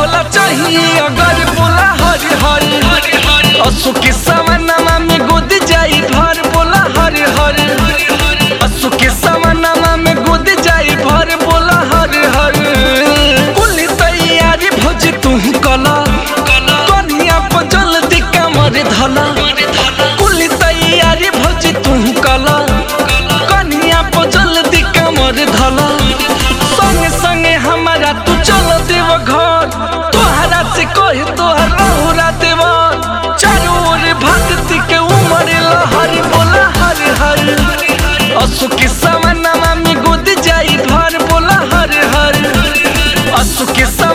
झोला चाहिए अगर बोला हरि हरि असु के सवनमा में गोद जाई भर बोला हरि हरि असु के सवनमा में गोद जाई भर बोला हरि हरि कुली तैयारी भोज तू कला कन्या पर जल्दी कमर धला कुली तैयारी भोज तू कला कन्या पर जल्दी कमर धला संगे संगे हमारा तू चल देव घर तोहरा से कहे तोहर रहुरा देवा चारों ओर भक्ति के उमड़ हरि बोला हरि हरि असु के सवनमा में गोद जाई भर बोला हरि हरि असु के